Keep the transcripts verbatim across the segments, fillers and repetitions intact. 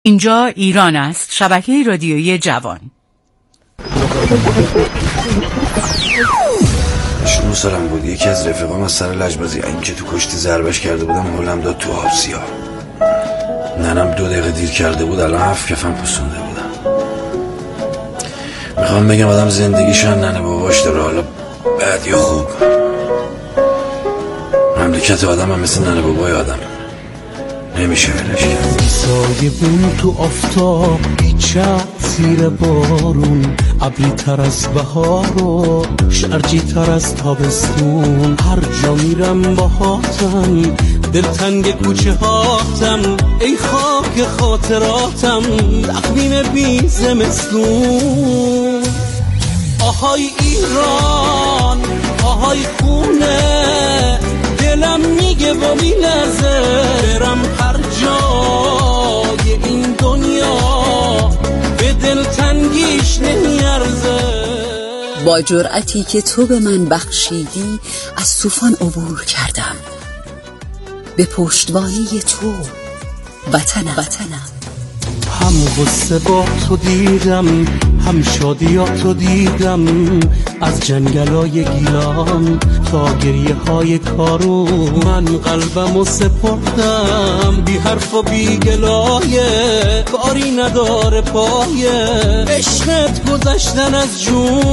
اینجا ایران است، شبکه رادیویی جوان. شروع سالم بود، یکی از رفیقام از سر لجبازی این که تو کشتی ضربش کرده بودم هولم داد تو آب سیاه. ننم دو دقیقه دیر کرده بود، الان هفت کفم پسونده بودم. میخوام بگم آدم زندگیشان ننه باباش داره، حالا بد یا خوب. مملکت آدم هم مثل ننه بابای آدم نمیشه ولش کرد. سایه بون تو آفتاب، بیچه زیر بارون، ابری تر از بهار و شرجی تر از تابستون. هر جا میرم باهاتم، دلتنگ کوچه هاتم، ای خاک خاطراتم، تقویم بی زمستون. آهای ایران، آهای خونه، دلم میگه و میلرزه، برم هر جای این دنیا، به دلتنگیش نمیارزه. با جرأتی که تو به من بخشیدی از طوفان عبور کردم، به پشتوانه تو وطنم وطنم. هم غصه با تو دیدم، هم شادیاتو دیدم، از جنگلای گیلان تا گریه های کارو. من قلبمو سپردم بی حرف و بی گلایه، کاری نداره پایه، عشقت گذشتن از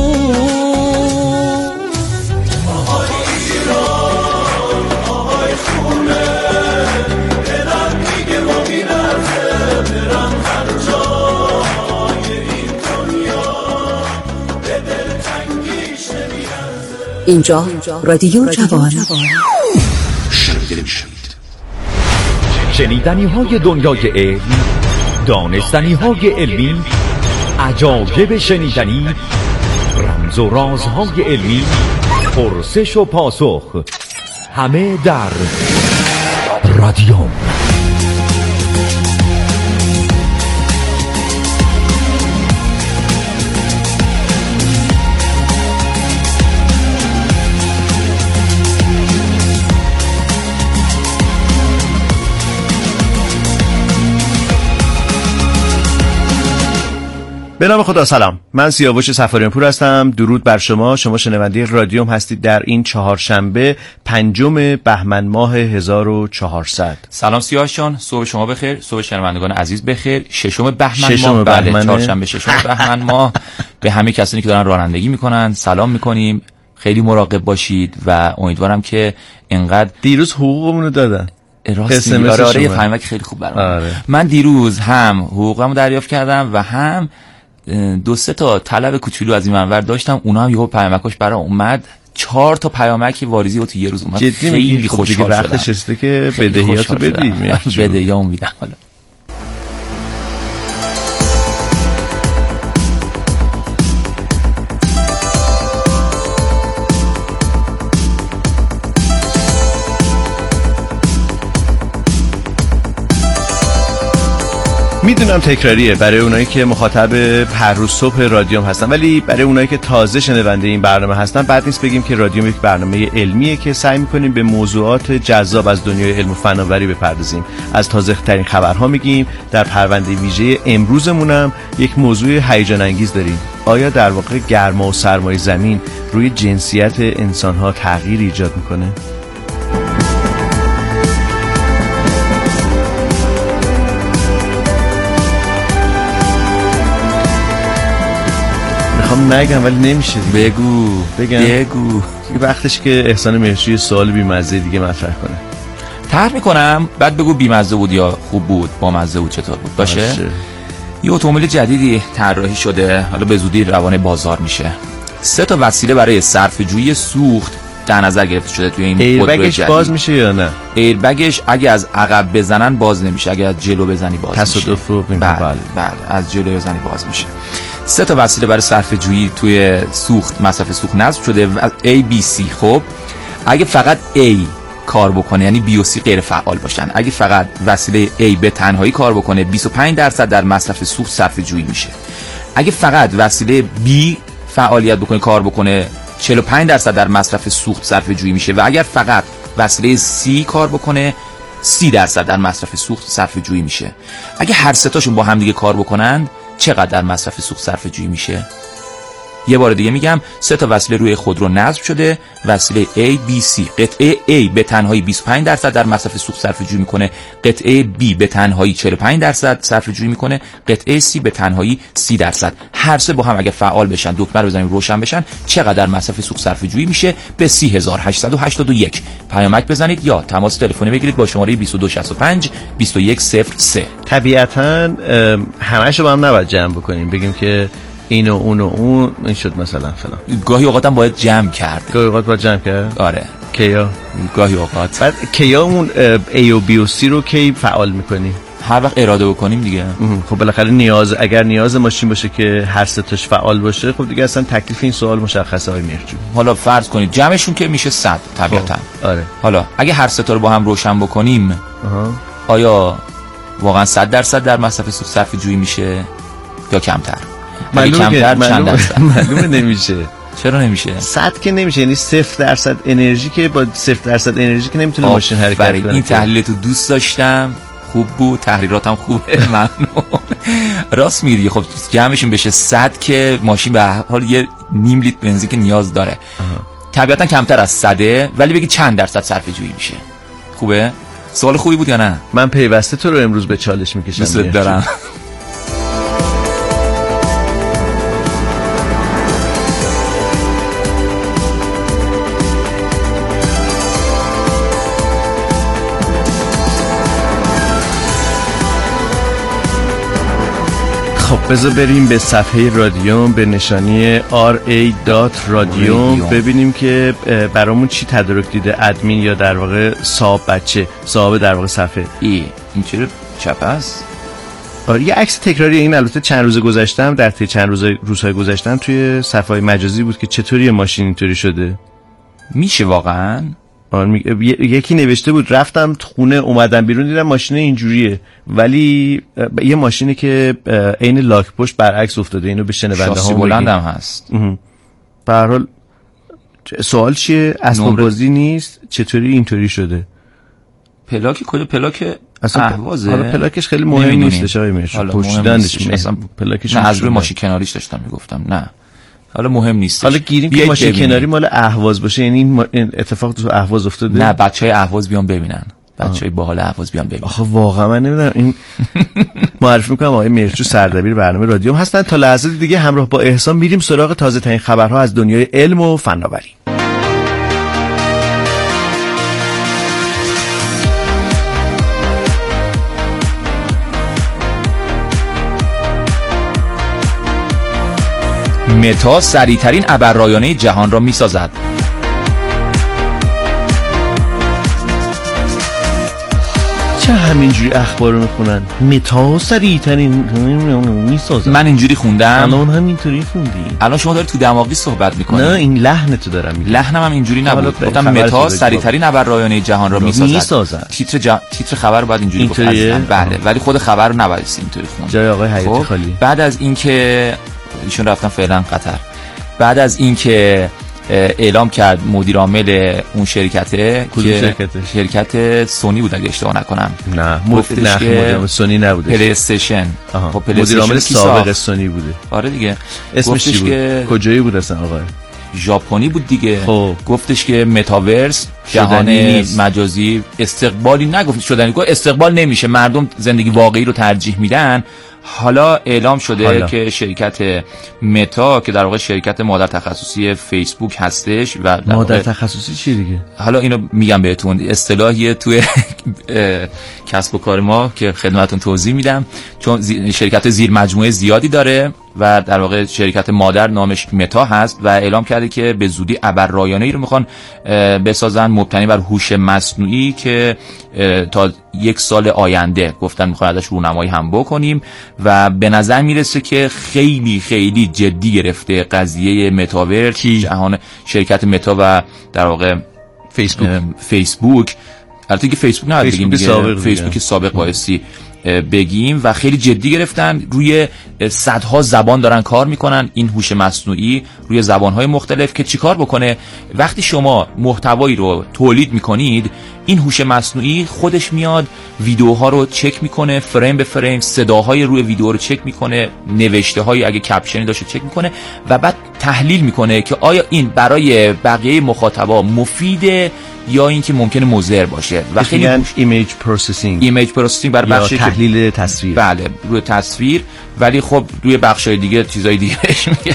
جون. آهای ایران، آهای خونه، دلم میگه و میلرزه، برم هر جای این دنیا، به دلتنگیش نمیارزه. اینجا رادیو جوان. شنیدنی های دنیای علم، دانستنی های علمی، عجایب شنیدنی، رمز و رازهای علمی، پرسش و پاسخ، همه در رادیو. به نام خدا. سلام، من سیاوش سفاریان پور هستم. درود بر شما. شما شنونده رادیوم هستید در این چهارشنبه پنجم بهمن ماه هزار و چهارصد. سلام سیاوش جان، صبح شما بخیر، صبح شنوندگان عزیز بخیر. ششم بهمن ششم ماه، بله بهمن. چهارشنبه ششم بهمن ماه. به همه کسانی که دارن رانندگی میکنن سلام میکنیم. خیلی مراقب باشید و امیدوارم که اینقدر. دیروز حقوقمون رو دادن. راستی آره آره یه پیامک خیلی خوب برام. آره. من دیروز هم حقوقمو دریافت کردم و هم دو سه تا طلب کوچولو از این منور داشتم، اونا هم یهو پیامکاش برام اومد. چهار تا پیامک واریزی تو یه روز اومد. خیلی خوشحال شدم. وقتش رسیده که بدهیاتو بدی. بدهیامو میدم حالا. میدونم تکراریه برای اونایی که مخاطب هر روز صبح رادیوم هستن، ولی برای اونایی که تازه شنونده این برنامه هستن بد نیست بگیم که رادیوم یک برنامه علمیه که سعی میکنیم به موضوعات جذاب از دنیای علم و فناوری بپردازیم. از تازه ترین خبرها میگیم. در پرونده ویژه امروزمونم یک موضوع هیجان انگیز داریم. آیا در واقع گرما و سرمای زمین روی جنسیت انسانها تغییر ایجاد میکنه؟ میخوام نگم ولی نمیشه دیگه. بگو بگم بگو دیگه وقتش که احسان مهرچی سوال بی‌مزه دیگه مطرح کنه. طرح میکنم بعد بگو بی‌مزه بود یا خوب بود، با مزه بود، چطور بود باشه. باشه. یه اتومبیل جدیدی طراحی شده، حالا به زودی روانه بازار میشه. سه تا وسیله برای صرفه‌جویی سوخت در نظر گرفته شده توی این ایربگش باز میشه یا نه؟ ایربگش اگه از عقب بزنن باز نمیشه، اگه از جلو بزنی باز میشه. تصادف رو بله بله از جلو بزنی باز میشه. سه تا وسیله برای صرفه‌جویی توی سوخت، مصرف سوخت نصب شده، A B C. خب اگه فقط A کار بکنه یعنی B و C غیر فعال باشن، اگه فقط وسیله A به تنهایی کار بکنه بیست و پنج درصد در مصرف سوخت صرفه‌جویی میشه. اگه فقط وسیله B فعالیت بکنه کار بکنه چهل و پنج درصد در مصرف سوخت صرفه‌جویی میشه و اگر فقط وسیله C کار بکنه سی درصد در مصرف سوخت صرفه جویی میشه. اگه هر سه تاشون با هم دیگه کار بکنند چقدر در مصرف سوخت صرفه جویی میشه؟ یه بار دیگه میگم، سه تا وصله روی خودرو نصب شده، وصله A B C. قطعه A به تنهایی بیست و پنج درصد در مصرف سوخت صرفه جویی میکنه، قطعه B به تنهایی چهل و پنج درصد صرفه جویی میکنه، قطعه C به تنهایی سی درصد. هر سه با هم اگه فعال بشن، دکمه رو بزنیم روشن بشن، چقدر در مصرف سوخت صرفه جویی میشه؟ به سی هزار و هشتصد و هشتاد و یک پیامک بزنید یا تماس تلفنی بگیرید با شماره بیست و دو شصت و پنج بیست و یک صفر سه. طبیعتاً همه‌شو با هم نباید جمع بکنیم، بگیم که اینو اونو اون این شد مثلا فلان. گاهی اوقات هم باید جمع کرد. گاهی اوقات باید جمع کرد. آره. کیا؟ گاهی اوقات. بعد کیا اون A و B و C رو کی فعال میکنی؟ هر وقت اراده بکنیم دیگه. خب بالاخره نیاز، اگر نیاز ماشین باشه که هر سه تاش فعال باشه، خب دیگه اصلا تکلیف این سوال مشخصه های مهرجو. حالا فرض کنید جمعشون که میشه صد طبیعتا. آره. حالا اگه هر سه تا رو با هم روشن بکنیم، آها. آیا واقعا صد درصد در مصرف سوخت صرفه جویی میشه یا کمتر؟ معلومه کمتر که چند درصد؟ معلومه نمیشه. چرا نمیشه؟ صد که نمیشه، یعنی صفر درصد انرژی که با صفر درصد انرژی که نمیتونه ماشین حرکت کنه. این تحلیلتو دوست داشتم، خوب بود، تحریراتم خوبه. ممنون. راست میگی. خب جمعشون بشه صد که ماشین به هر حال یه نیم لیتر بنزین که نیاز داره. طبیعتا کمتر از صده، ولی بگی چند درصد صرفه جویی میشه؟ خوبه؟ سوال خوبی بود یا نه؟ من پیوسته تو رو امروز به چالش میکشم. دوست دارم. خب بذار بریم به صفحه رادیوم به نشانی آر ای دات رادیوم ببینیم که برامون چی تدارک دیده ادمین یا در واقع صاحب بچه صاحب در واقع صفحه. ای این چرا چپ است؟ آره یه عکس تکراری این البته چند روز گذشتم در طی چند روز روزهای گذشتم توی صفحه مجازی بود که چطوری ماشین اینطوری شده. میشه واقعا؟ آره یکی نوشته بود رفتم خونه اومدم بیرون دیدم ماشین اینجوریه، ولی یه ماشینی که عین لاک پشت برعکس افتاده. اینو به شنونده ها شاسی بلند هم هست. به هر حال سوال چیه؟ اسباب بازی نیست، چطوری اینطوری شده؟ پلاک کد پلاک اهوازه. حالا پلاکش خیلی مهم نیستش آقای مهرجو، پشتیدنش اصلا پلاکش نه، از روی ماشین کناریش داشتم میگفتم نه حالا مهم نیست. حالا گیریم که ماشین کناری مال اهواز باشه، یعنی این اتفاق تو اهواز افتاده. نه بچهای اهواز بیان ببینن، بچهای باحال اهواز بیان ببینن. آخه واقعا من نمیدونم. این معرفی میکنم آقای مهرجو سردبیر برنامه رادیوم هستن. تا لحظه دیگه همراه با احسان میریم سراغ تازه ترین خبرها از دنیای علم و فناوری. متا سریعترین ابررایانه جهان را میسازد. چه همینجوری اخبار رو میخونن؟ متا سریعترین میسازد. من اینجوری خوندم. الان همینطوری خوندی. الان شما داری تو دماغی صحبت میکنی. نه این لحن تو دارم میگم. لحنم هم اینجوری نبود. گفتم متا سریعترین ابررایانه جهان را میسازد. میسازد. تیتر جا... تیتر خبر باید اینجوری گفت. بله ولی خود خبر رو نباید اینطوری خوند. جای آقای حیاتی خالی. بعد از اینکه ایشون رفتن فعلا قطر، بعد از اینکه اعلام کرد مدیر عامل اون شرکته که شرکته؟ شرکت سونی بود اگه اشتباه نکنم. نه گفتش نه مدیر عامل سونی نبوده، پلی استیشن. خب مدیر عامل سابق سونی بوده. آره دیگه. اسمش چی بود؟ که... کجایی بود اصلا آقا؟ ژاپنی بود دیگه. خب. گفتش که متاورس جهان مجازی استقبالی نگفت شدنی، گفت استقبال نمیشه، مردم زندگی واقعی رو ترجیح میدن. حالا اعلام شده حالا. که شرکت متا که در واقع شرکت مادر تخصصی فیسبوک هستش و مادر تخصصی چی دیگه؟ حالا اینو میگم بهتون، اصطلاحیه توی کسب و کار ما که خدمتتون توضیح میدم، چون شرکت زیر مجموعه زیادی داره و در واقع شرکت مادر نامش متا هست و اعلام کرده که به زودی ابررایانه‌ای رو میخوان بسازن مبتنی بر هوش مصنوعی که تا یک سال آینده گفتن میخوان ازش رونمایی هم بکنیم و به نظر میرسه که خیلی خیلی جدی گرفته قضیه متاورس جهان شرکت متا و در واقع فیسبوک فیسبوک البته که فیسبوک نه بگیم دیگه، فیسبوک سابق بایستی بگیم و خیلی جدی گرفتن. روی صدها زبان دارن کار میکنن این هوش مصنوعی، روی زبانهای مختلف که چیکار بکنه. وقتی شما محتوایی رو تولید میکنید، این هوش مصنوعی خودش میاد ویدیوها رو چک میکنه، فریم به فریم، صداهای روی ویدیو رو چک میکنه، نوشته های اگه کپشنی داشته چک میکنه و بعد تحلیل میکنه که آیا این برای بقیه مخاطبا مفیده یا اینکه ممکنه مضر باشه. و خیلی ایمیج پروسسینگ ایمیج پروسسینگ برای بخش تحلیل تصویر، بله روی تصویر، ولی خب روی بخشای دیگه چیزای دیگه بهش میگن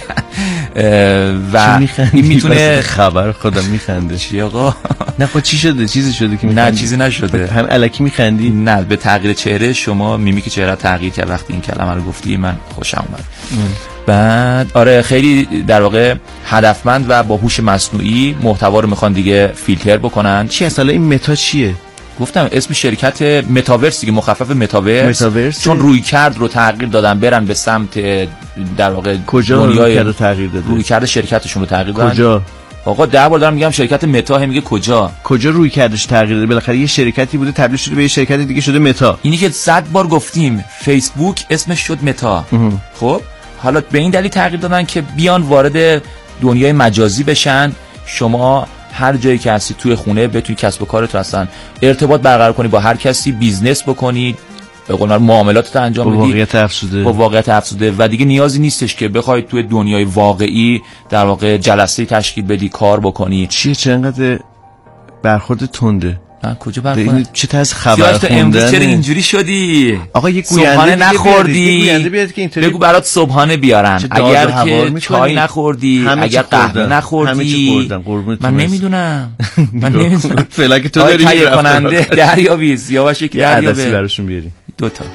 و این میتونه خبر خودم میخنده. چی آقا؟ نه خب چی شده؟ چیزی شده که نه چیزی نشده، هم الکی میخندی؟ نه، به تغییر چهره شما، میمیک چهره تغییر کرد وقتی این کلمه رو گفتی، من خوشم اومد. بعد آره خیلی در واقع هدفمند و با هوش مصنوعی محتوا رو میخوان دیگه فیلتر بکنن. چی اصلا این متا چیه؟ گفتم اسم شرکت متاورس دیگه، مخفف متاورس. متاورس چون روی کرد رو تغییر دادن برن به سمت در واقع کجا روی کرد تغییر دادن؟ روی کرد شرکتشون رو تغییر دادن. کجا؟ آقا ده بار دارم میگم شرکت متا، هم میگه کجا کجا روی کردش تغییر داده؟ بالاخره یه شرکتی بوده تبدیل شده به یه شرکت دیگه شده متا. اینی که صد بار گفتیم فیسبوک اسمش شد متا. خب حالا به این دلیل تغییر دادن که بیان وارد دنیای مجازی بشن. شما هر جایی که هستی توی خونه بتونی کسب و کارت رو اصلا ارتباط برقرار کنی با هر کسی، بیزنس بکنی، به قول معروف معاملاتت انجام بدی با واقعیت افزوده با واقعیت افزوده و دیگه نیازی نیستش که بخوای توی دنیای واقعی در واقع جلسه تشکیل بدی، کار بکنی. چیه چقدر برخورد تنده؟ نه کجا برخورد؟ چه طرز خبر خوندن؟ امروز چرا اینجوری شدی؟ آقا یه صبحانه نخوردی؟ گوینده بیاد که اینطوری بگو برات صبحانه بیارن. اگر که چای نخوردی، اگر قهوه نخوردی، من نمیدونم من نمیدونم فعلا که تو داری تهیه کننده دریابی سیاوش یک دریابی عدسی براشون بیاری دو تا.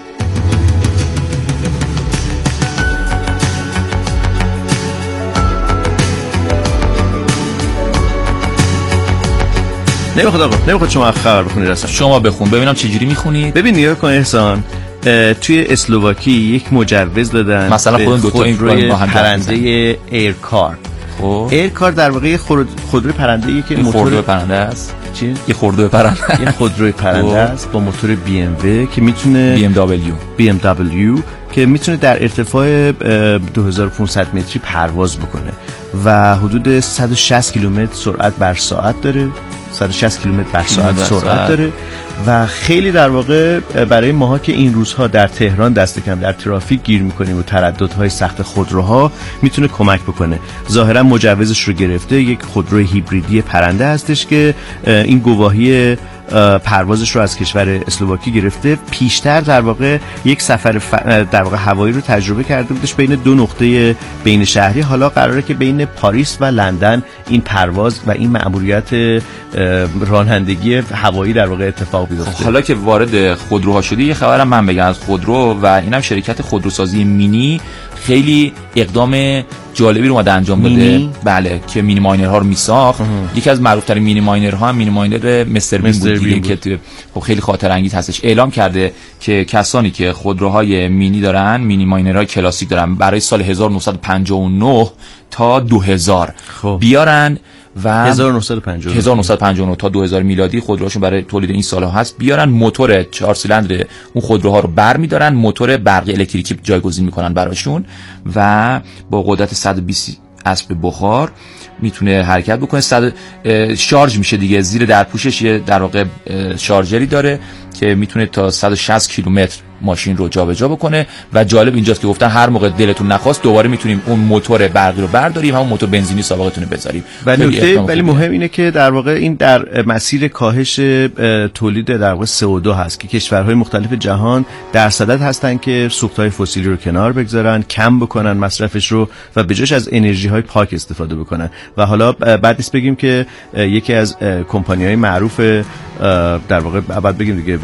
نمیخواد آقا، نمیخواد شما خبر بخونید اصلا. شما بخون ببینم چجوری میخونید. ببین نگاه کن احسان، توی اسلوواکی یک مجوز دادن مثلا خودم دو تا خودروی پرنده ایرکار. خب ایرکار در واقع خودروی پرنده ای که موتور خودروی پرنده است. چی؟ یه خودروی پرنده. یه خودروی پرنده است با موتور بی ام و که میتونه بی ام دبلیو بی ام دبلیو که میتونه در ارتفاع دو هزار و پانصد متری پرواز بکنه و حدود صد و شصت کیلومتر سرعت بر ساعت داره. صد و شصت کیلومتر بر ساعت سرعت داره و خیلی در واقع برای ماها که این روزها در تهران دست کم در ترافیک گیر میکنیم و ترددهای سخت خودروها میتونه کمک بکنه. ظاهرا مجوزش رو گرفته، یک خودروی هیبریدی پرنده هستش که این گواهی پروازش رو از کشور اسلوواکی گرفته. پیشتر در واقع یک سفر ف... در واقع هوایی رو تجربه کرده بودش بین دو نقطه بین شهری. حالا قراره که بین پاریس و لندن این پرواز و این مأموریت رانندگی هوایی در واقع اتفاق بیفته. حالا که وارد خودروها شدی یه خبرم من بگم از خودرو و اینم شرکت خودروسازی مینی خیلی اقدام جالبی رو اومده انجام بده. بله که مینی ماینرها رو میساخت. یکی از معروف‌ترین مینی ماینرها هم مینی ماینر مستر بین بود دیگه که خب خیلی خاطر انگیز هستش. اعلام کرده که کسانی که خودروهای مینی دارن، مینی ماینرهای کلاسیک دارن، برای سال هزار و نهصد و پنجاه و نه تا دو هزار خب. بیارن و هزار و نهصد و پنجاه هزار و نهصد و پنجاه و نه تا دو هزار میلادی خودروهاشون برای تولید این سال‌ها هست. بیارن موتور چهار سیلندر اون خودروها رو برمی‌دارن، موتور برقی الکتریکی جایگزین میکنن براشون و با قدرت صد و بیست اسب بخار میتونه حرکت بکنه. صد شارژ میشه دیگه، زیر در پوشش یه در واقع شارژری داره که میتونه تا صد و شصت کیلومتر ماشین رو جابجا بکنه و جالب اینجاست که گفتن هر موقع دلتون نخواست دوباره میتونیم اون موتور برقی رو برداریم، همون موتور بنزینی سابقتون رو بذاریم. ولی نکته ولی مهم اینه که در واقع این در مسیر کاهش تولید در واقع سی او دو هست که کشورهای مختلف جهان در صدد هستن که سوختهای فسیلی رو کنار بگذارن، کم بکنن مصرفش رو و به جاش از انرژی های پاک استفاده بکنن. و حالا بعد نیست بگیم که یکی از کمپانی‌های معروف در واقع بعد بگیم دیگه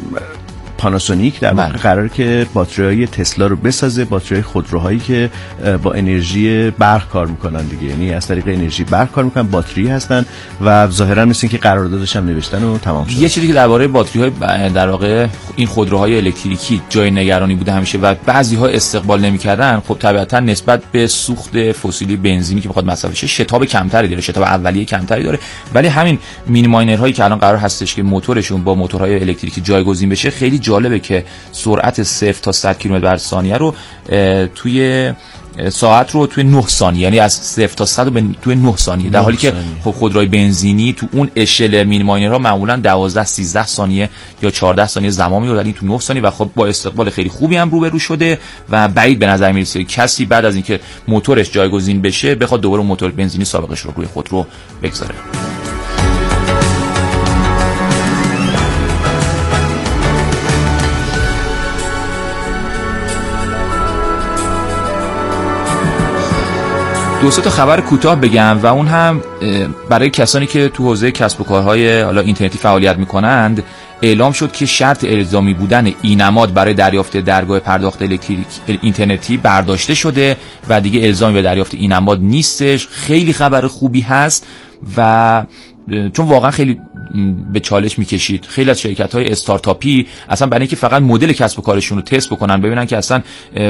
پاناسونیک در واقع قراره که باتری‌های تسلا رو بسازه، باتری‌های خودروهایی که با انرژی برق کار میکنن دیگه، یعنی از طریق انرژی برق کار میکنن، باتری هستن و ظاهرا مثل اینکه قراردادش هم نوشتن و تمام شد. یه چیزی که درباره باتری‌های در واقع این خودروهای الکتریکی جای نگرانی بوده همیشه و بعضی‌ها استقبال نمی‌کردن. خب طبیعتاً نسبت به سوخت فسیلی بنزینی که بخواد مصرف شه شتاب کمتری داره، شتاب اولیه کمتری داره، ولی همین مینی ماینرهایی که الان قرار هستش که موتورشون با موتورهای الکتریکی جایگزین بشه خیلی جالبه که سرعت صفر تا صد کیلومتر بر ثانیه رو توی ساعت رو توی نه ثانیه، یعنی از صفر تا صد رو توی نه ثانیه، در حالی که خب خودروی بنزینی تو اون اشل مینی ماینرها معمولا دوازده سیزده ثانیه یا چهارده ثانیه زمان می‌بره، این تو نه ثانیه و خب با استقبال خیلی خوبی هم روبرو شده و بعید به نظر میرسه کسی بعد از اینکه موتورش جایگزین بشه بخواد دوباره موتور بنزینی سابقش رو روی خودرو بگذاره. دو سه تا خبر کوتاه بگم و اون هم برای کسانی که تو حوزه کسب و کارهای حالا اینترنتی فعالیت میکنند. اعلام شد که شرط الزامی بودن ای‌نماد برای دریافت درگاه پرداخت الکتریک اینترنتی برداشته شده و دیگه الزامی به دریافت ای‌نماد نیستش. خیلی خبر خوبی هست و چون واقعا خیلی به چالش میکشید. خیلی از شرکت‌های استارتاپی اصلا برای اینکه فقط مدل کسب و کارشون رو تست بکنن ببینن که اصلا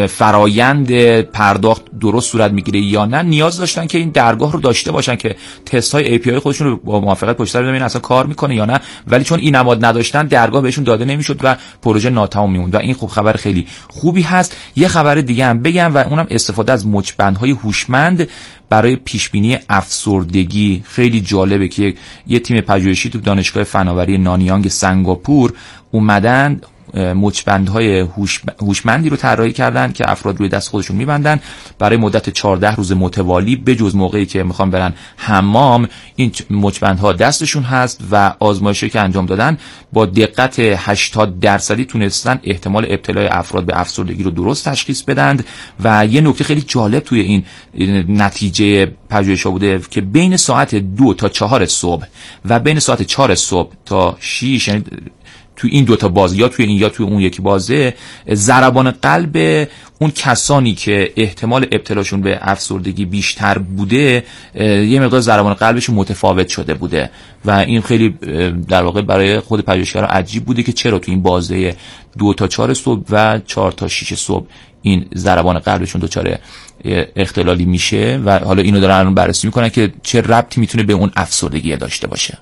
فرایند پرداخت درست صورت میگیره یا نه، نیاز داشتن که این درگاه رو داشته باشن که تست های ای پی آی خودشون رو با موافقت پشت سر ببینن اصلا کار میکنه یا نه، ولی چون این نماد نداشتن درگاه بهشون داده نمیشد و پروژه ناتمام میموند و این خوب خبر خیلی خوبی هست. یه خبر دیگه هم بگم و اونم استفاده از مچبندهای هوشمند برای پیشبینی افسردگی. خیلی جالبه که یه تیم پژوهشی تو دانشگاه فناوری نانیانگ سنگاپور اومدن مچبندهای هوشمندی رو طراحی کردن که افراد روی دست خودشون میبندن برای مدت چهارده روز متوالی به جز موقعی که میخوان برن حمام. این مچبندها دستشون هست و آزمایشی که انجام دادن با دقت هشتاد درصدی تونستن احتمال ابتلای افراد به افسردگی رو درست تشخیص بدن. و یه نکته خیلی جالب توی این نتیجه پژوهش‌ها بوده که بین ساعت دو تا چهار صبح و بین ساعت چهار صبح تا شش، یعنی تو این دوتا بازه یا توی این یا توی اون یکی بازه، ضربان قلب اون کسانی که احتمال ابتلاشون به افسردگی بیشتر بوده یه مقدار ضربان قلبشون متفاوت شده بوده و این خیلی در واقع برای خود پژوهشگران عجیب بوده که چرا تو این بازه دو تا چهار صبح و چهار تا شش صبح این ضربان قلبشون دچار اختلالی میشه و حالا اینو دارن الان بررسی میکنن که چه ربطی میتونه به اون افسردگی داشته باشه.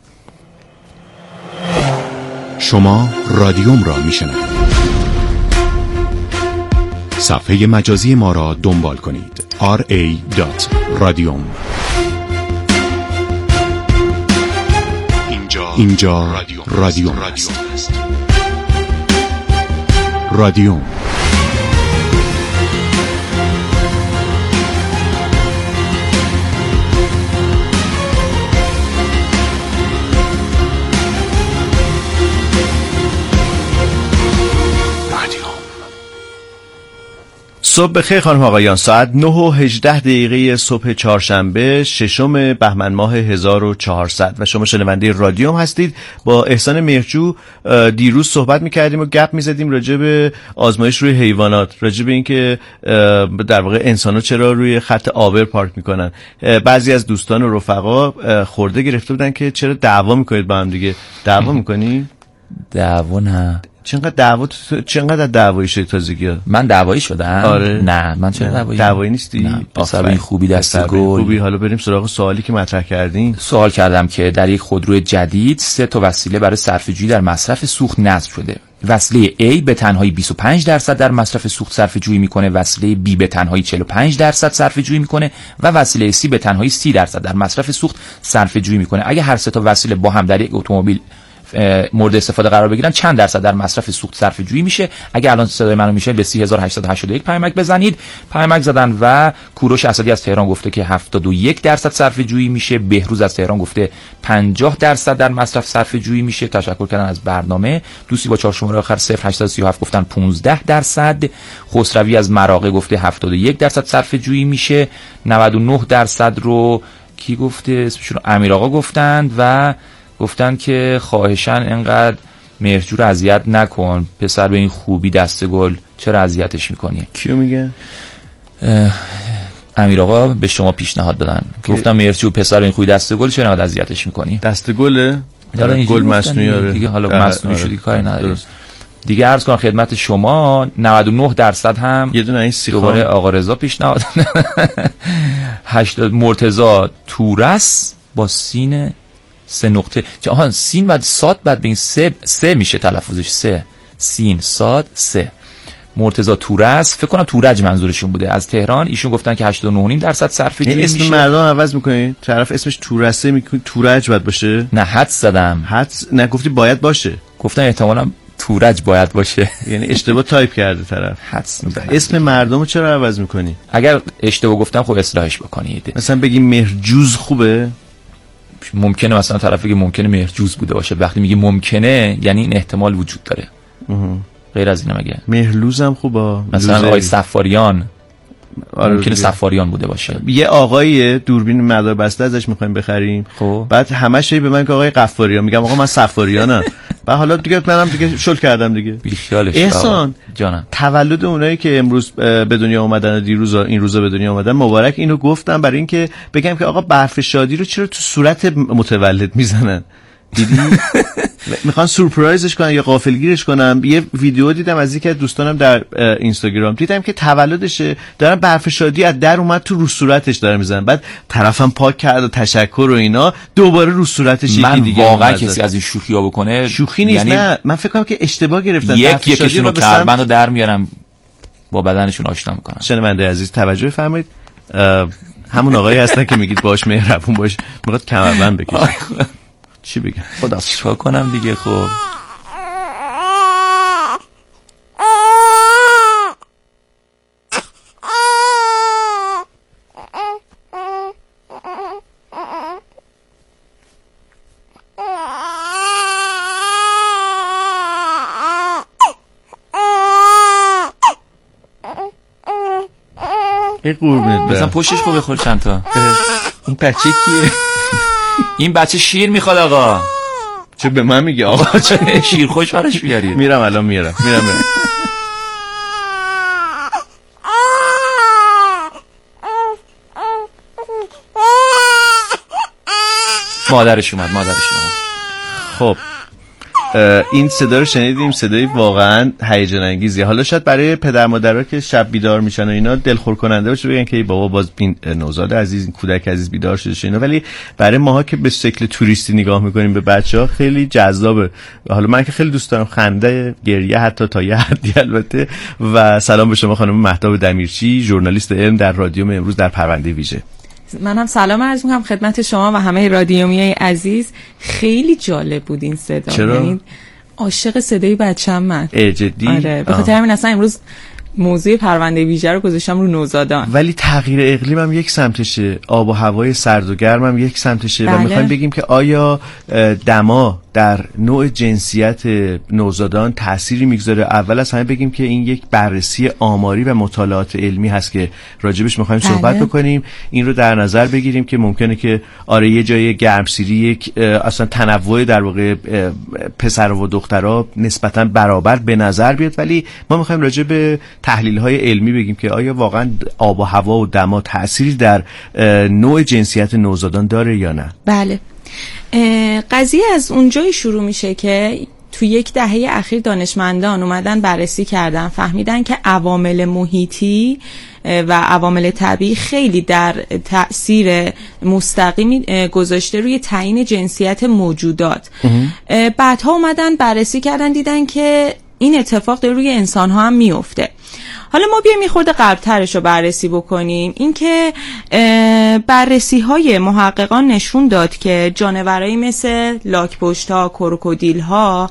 شما رادیوم را میشنوید. صفحه مجازی ما را دنبال کنید. آر ای دات رادیوم. اینجا, اینجا رادیوم, رادیوم است. رادیوم. صبح بخیر خانم آقایان. ساعت نه و هجده دقیقه صبح چهارشنبه ششم بهمن ماه هزار و چهارصد و شما شنونده رادیوم هستید. با احسان مهرجو دیروز صحبت میکردیم و گپ میزدیم راجع به آزمایش روی حیوانات، راجع به اینکه در واقع انسان‌ها چرا روی خط آبر پارک میکنن. بعضی از دوستان و رفقا خورده گرفته بودن که چرا دعوا میکنید با هم دیگه. دعوا میکنی؟ دعوا نه. چقدر دعوا چقدر دعوایی شده تازگی؟ من دعوایی شدم؟ آره. نه من چرا دعوایی دعوایی نیستی؟ پسر این خوبی دست گل خوبی. حالا بریم سراغ سوالی که مطرح کردین. سوال کردم که در یک خودروی جدید سه تا وسیله برای صرفه‌جویی در مصرف سوخت نصب شده. وسیله A به تنهایی بیست و پنج درصد در مصرف سوخت صرفه‌جویی میکنه، وسیله B به تنهایی چهل و پنج درصد صرفه‌جویی میکنه و وسیله C به تنهایی سی درصد در مصرف سوخت صرفه‌جویی میکنه. اگه هر سه تا وسیله با هم در یک اتومبیل مورد استفاده قرار بگیرن چند درصد در مصرف سوخت صرفه جویی میشه؟ اگه الان صدای منو میشه به سی هزار و هشتصد و هشتاد و یک پیامک بزنید. پیامک زدن و کوروش اسدی از تهران گفته که هفتاد و یک درصد صرفه جویی میشه. بهروز از تهران گفته پنجاه درصد در مصرف صرفه جویی میشه. تشکر کردن از برنامه. دوستی با چهار شماره آخر صفر هشتصد و سی و هفت گفتن پانزده درصد. خسروی از مراغه گفته هفتاد و یک درصد صرفه جویی میشه. نود و نه درصد رو کی گفته؟ اسمشون امیر آقا گفتند و گفتن که خواهشاً اینقدر مهرجو رو اذیت نکن، پسر به این خوبی دست گل چرا اذیتش میکنی؟ کیو میگه؟ امیر آقا به شما پیشنهاد دادن که گفتم مهرجو پسر به این خوبی دست گل چرا اینقدر اذیتش میکنی؟ دست گله؟ گل مصنوعی آره دیگه، حالا مصنوعی شدی کاری نداره دیگه. عرض کنم خدمت شما نود و نه درصد هم یه دونه این سیخان دوباره آقا رضا پیشنهاد هشتاد مرتضی تورس با سین سه نقطه آها سین بعد صاد بعد به این سه سه میشه تلفظش سه سین صاد سه. مرتضی تورس، فکر کنم تورج منظورشون بوده، از تهران. ایشون گفتن که هشتاد و نه و نیم درصد صرفه‌جویی میشه. اسم مردم عوض می‌کنی؟ طرف اسمش تورسه می‌کنی تورج باید باشه؟ نه حدس زدم. حدس نگفتی باید باشه. گفتم احتمالاً تورج باید باشه. یعنی اشتباه تایپ کرده طرف. حدس می‌زنم. اسم مردمو چرا عوض می‌کنی؟ اگر اشتباه گفتم خب اصلاحش بکنید. مثلا بگی مهرجوز خوبه؟ ممکنه مثلا طرف بگه ممکنه مهرجوز بوده باشه. وقتی میگی ممکنه یعنی این احتمال وجود داره. غیر از اینه مگه مهرلوز هم خوبه؟ مثلا آقای سفاریان آره ممکنه سفاریان بوده باشه. یه آقای دوربین مدار بسته ازش میخوایم بخریم، خب بعد همش به من که آقای قفاریان، میگم آقا من سفاریانم. بعد حالا دیگه منم دیگه شل کردم دیگه. بی خیالش. احسان جانم، تولد اونایی که امروز به دنیا اومدن و دیروز این روزا به دنیا اومدن مبارک. اینو گفتم برای اینکه بگم که آقا برف شادی رو چرا تو صورت متولد میزنن؟ دیدی؟ میخوان سورپرایزش کنن یا غافلگیرش کنن. یه ویدیو دیدم از یکی از دوستانم در اینستاگرام، دیدم که تولدشه دارن برف شادی از در اومد تو رو صورتش داره میزنن، بعد طرفم پاک کرد و تشکر و اینا، دوباره رو صورتش یکی دیگه. واقعا کسی از این شوخی ها بکنه شوخی نیست. یعنی نه من فکر کنم که اشتباه گرفتن. یک یکشون رو کربند رو در میارن با بدنشون آشنا میکنن. شنونده عزیز توجه فرمایید، همون آقایی هستن که میگید باش مهربون باش، میخواد کمربند بکشه. چی بگم؟ خدا چیکار کنم دیگه. خب این قربونت مثلا پشتش رو بخور چند تا. این بچه کیه؟ این بچه شیر میخواد آقا. چه به من میگه آقا؟ چه شیر خوش براش بیارید. میرم الان میرم میرم میرم مادرش اومد مادرش اومد. خب این صدا رو شنیدیم، صدای واقعا هیجان انگیزی. حالا شاید برای پدر مادرها که شب بیدار میشن و اینا دلخور کننده باشه، بگن که بابا باز این نوزاد عزیز، این کودک عزیز بیدار شده اینا، ولی برای ماها که به شکل توریستی نگاه میکنیم به بچه‌ها خیلی جذابه. حالا من که خیلی دوست دارم خنده، گریه، حتی تا یه حدی البته. و سلام به شما خانم مهتاب دمیرچی، ژورنالیست علم در رادیوم امروز در پرونده ویژه. من هم سلام عرض میکنم خدمت شما و همه رادیومیای عزیز. خیلی جالب بود این صدا. چرا؟ یعنی عاشق صدای بچه‌ام من. جدی؟ آره به خاطر همین اصلا امروز موضوع پرونده ویژه رو گذاشتم رو نوزادان. ولی تغییر اقلیم هم یک سمتشه، آب و هوای سرد و گرم هم یک سمتشه. بله. و میخوایم بگیم که آیا دما در نوع جنسیت نوزادان تأثیری میگذاره؟ اول از همه بگیم که این یک بررسی آماری و مطالعات علمی هست که راجبش میخوایم بله. صحبت بکنیم. این رو در نظر بگیریم که ممکنه که آره یه جای گرمسیری یک اصلا تنوع در واقع پسر و دخترها نسبتا برابر به نظر بیاد، ولی ما میخوایم راجع به تحلیل‌های علمی بگیم که آیا واقعا آب و هوا و دما تأثیری در نوع جنسیت نوزادان داره یا نه؟ بله. قضیه از اونجایی شروع میشه که تو یک دهه اخیر دانشمندان اومدن بررسی کردن، فهمیدن که عوامل محیطی و عوامل طبیعی خیلی در تأثیر مستقیمی گذاشته روی تعیین جنسیت موجودات. بعدها اومدن بررسی کردن، دیدن که این اتفاق در روی انسان ها هم میفته. حالا ما بیایم میخورده قبلترش رو بررسی بکنیم. این که بررسی های محققان نشون داد که جانورایی مثل لاک‌پشت ها، کروکودیل ها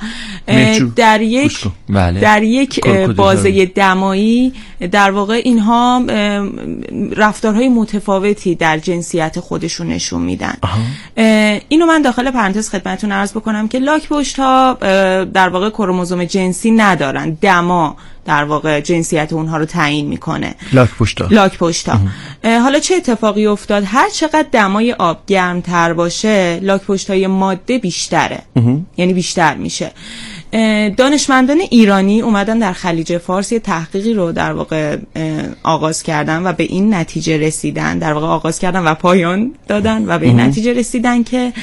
در یک بله. در یک بازه دمایی در واقع اینها رفتارهای متفاوتی در جنسیت خودشون نشون میدن. اینو من داخل پرانتز خدمتتون عرض بکنم که لاک‌پشت ها در واقع کروموزوم جنسی ندارن، دما در واقع جنسیت اونها رو تعیین میکنه. لاک‌پشتا لاک‌پشتا حالا چه اتفاقی افتاد؟ هر چقدر دمای آب گرمتر باشه لاک‌پشتای ماده بیشتره، یعنی بیشتر میشه. دانشمندان ایرانی اومدن در خلیج فارس یه تحقیقی رو در واقع آغاز کردن و به این نتیجه رسیدن، در واقع آغاز کردن و پایان دادن و به این نتیجه رسیدن که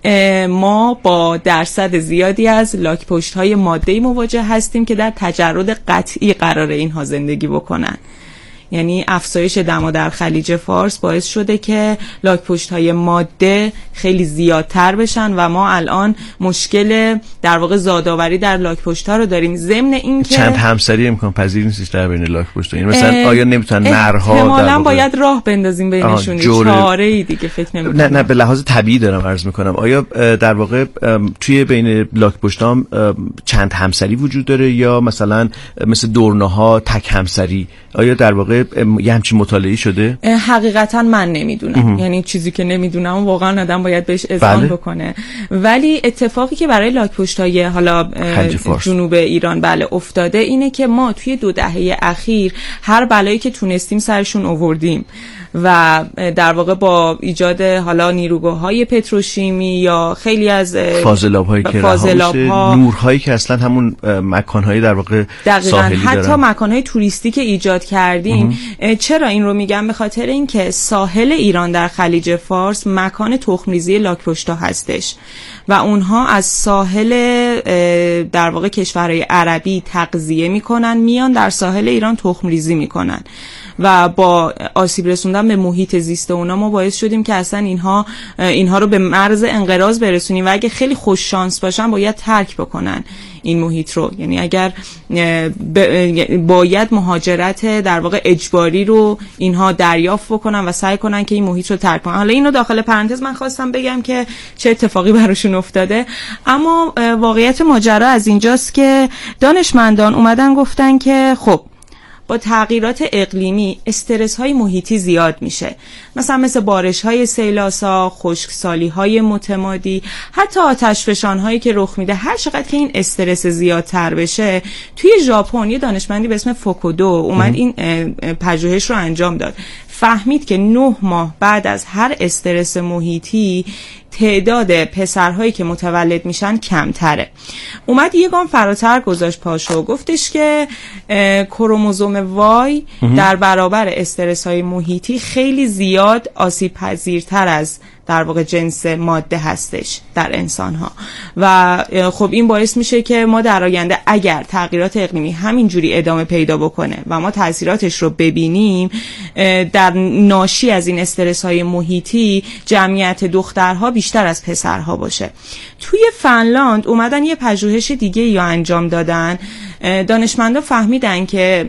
ما با درصد زیادی از لاک‌پشت‌های ماده‌ای مواجه هستیم که در تجرد قطعی قراره اینها زندگی بکنن. یعنی افزایش دما در خلیج فارس باعث شده که لاک‌پشت‌های ماده خیلی زیادتر بشن و ما الان مشکل در واقع زادآوری در لاک‌پشت‌ها رو داریم. ضمن این که چند همسری امکان پذیر نیست در بین لاک‌پشت‌ها، یعنی مثلا آیا نمیتونن نرها احتمالاً باید راه بندازیم بینشون، چاره‌ای دیگه فکر نمی‌کنم. نه نه به لحاظ طبیعی دارم عرض می‌کنم، آیا در واقع توی بین لاک‌پشت‌ها چند همسری وجود داره یا مثلا مثل دورناها تک همسری؟ آیا در واقع یه همچین مطالعه‌ای شده؟ حقیقتا من نمیدونم، یعنی چیزی که نمیدونم واقعا آدم باید بهش اذعان بله. بکنه. ولی اتفاقی که برای لاک‌پشت‌های حالا جنوب ایران بله افتاده اینه که ما توی دو دهه اخیر هر بلایی که تونستیم سرشون آوردیم و در واقع با ایجاد حالا نیروگاه‌های پتروشیمی یا خیلی از فاضلاب‌هایی که فاضلاب‌ها، نورهایی که اصلا همون مکان‌های در واقع ساحلی دارن، حتی مکان‌های توریستی که ایجاد کردیم. چرا این رو میگم؟ به خاطر اینکه ساحل ایران در خلیج فارس مکان تخم‌ریزی لاک‌پشت‌ها هستش و اونها از ساحل در واقع کشورهای عربی تغذیه میکنن، میان در ساحل ایران تخم‌ریزی میکنن و با آسیب رسوندن به محیط زیست اونا ما باعث شدیم که اصلا اینها اینها رو به مرز انقراض برسونیم و اگه خیلی خوش شانس باشن باید ترک بکنن این محیط رو. یعنی اگر باید مهاجرت در واقع اجباری رو اینها دریافت بکنن و سعی کنن که این محیط رو ترک کنن. حالا اینو داخل پرانتز من خواستم بگم که چه اتفاقی براشون افتاده، اما واقعیت ماجرا از اینجاست که دانشمندان اومدن گفتن که خب با تغییرات اقلیمی استرس های محیطی زیاد میشه، مثلا مثل بارش های سیلاسا، خشکسالی های متمادی، حتی آتش فشان هایی که رخ میده. هر چقدر که این استرس زیادتر بشه، توی ژاپن یه دانشمندی به اسم فوکودو اومد این پژوهش رو انجام داد، فهمید که نه ماه بعد از هر استرس محیطی تعداد پسرهایی که متولد میشن کمتره. اومد یه گام فراتر گذاشت پاشو، گفتش که کروموزوم وای در برابر استرس های محیطی خیلی زیاد آسیب پذیرتر از در واقع جنس ماده هستش در انسان ها و خب این باعث میشه که ما در آینده اگر تغییرات اقلیمی همینجوری ادامه پیدا بکنه و ما تاثیراتش رو ببینیم، در ناشی از این استرس های محیطی جمعیت دخترها بیشتر از پسرها باشه. توی فنلاند اومدن یه پژوهش دیگه یا انجام دادن، دانشمندا فهمیدن که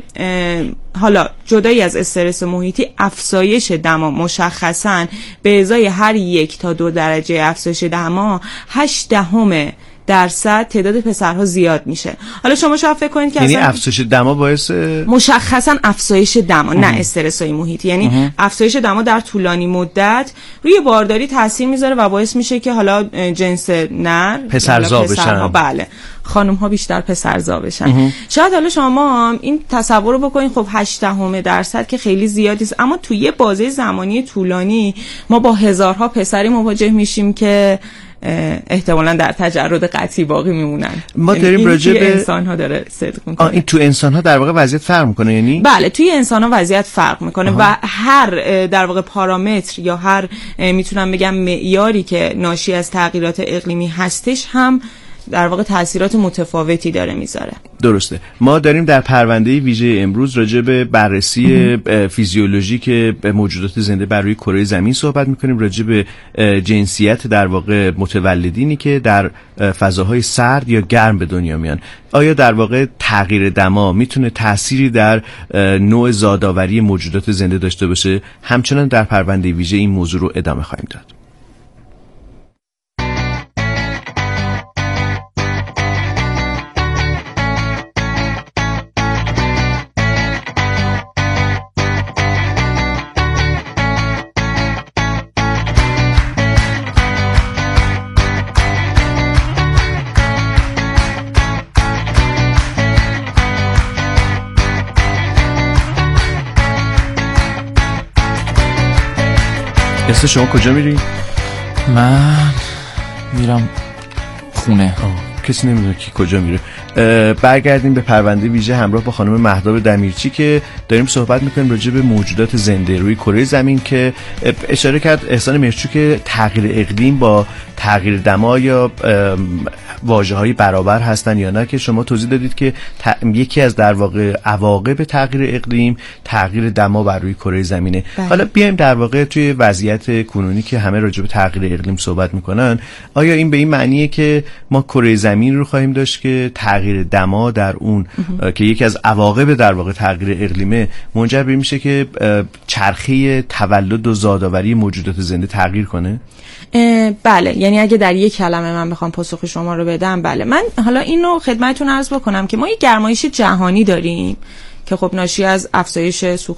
حالا جدایی از استرس محیطی افزایش دما مشخصاً به ازای هر یک تا دو درجه افزایش دما هشت دهم درصد تعداد پسرها زیاد میشه. حالا شما شاید فکر کنید که یعنی افزایش دما باعث مشخصاً افزایش دما نه استرس‌های محیطی، یعنی افزایش دما در طولانی مدت روی بارداری تاثیر میذاره و باعث میشه که حالا جنس نر پسرزا بشن. بله، خانم ها بیشتر پسرزا بشن. شاید حالا شما هم این تصور رو بکنید خب هشت دهم درصد که خیلی زیادی است، اما توی یه بازه زمانی طولانی ما با هزارها پسری مواجه میشیم که احتمالاً در تجرد قطعی باقی میمونن. ما داریم راجع به انسان ها داره صدق میکنه. این تو انسان ها در واقع وضعیت فرق میکنه یعنی؟ بله، توی انسان ها وضعیت فرق میکنه و هر در واقع پارامتر یا هر میتونم بگم معیاری که ناشی از تغییرات اقلیمی هستش هم در واقع تاثیرات متفاوتی داره میذاره. درسته. ما داریم در پرونده ویژه امروز راجع به بررسی فیزیولوژیک موجودات زنده بر روی کره زمین صحبت میکنیم، راجع به جنسیت در واقع متولدینی که در فضاهای سرد یا گرم به دنیا میان. آیا در واقع تغییر دما میتونه تأثیری در نوع زادآوری موجودات زنده داشته باشه؟ همچنان در پرونده ویژه این موضوع رو ادامه خواهیم داد. قصه شما کجا میری؟ من میرم خونه. آه. کسی نمیدونه کی کجا میره. برگردیم به پرونده ویژه همراه با خانم مهداب دمیرچی که داریم صحبت میکنیم راجع به موجودات زنده روی کره زمین که اشاره کرد احسان مرچو که تغییر اقلیم با تغییر دما یا واژه‌های برابر هستن یا نه، که شما توضیح دادید که یکی از در واقع عواقب تغییر اقلیم تغییر دما بر روی کره زمینه. بله. حالا بیایم در واقع توی وضعیت کنونی که همه راجع به تغییر اقلیم صحبت میکنن، آیا این به این معنیه که ما کره زمین رو خواهیم داشت که تغییر دما در اون که یکی از عواقب در واقع تغییر اقلیمه منجر به میشه که چرخه تولد و زادآوری موجودات زنده تغییر کنه؟ بله، یعنی اگه در یک کلمه من بخوام پاسخ شما رو بدم، بله. من حالا اینو خدمتتون عرض بکنم که ما یک گرمایش جهانی داریم که خب ناشی از افزایش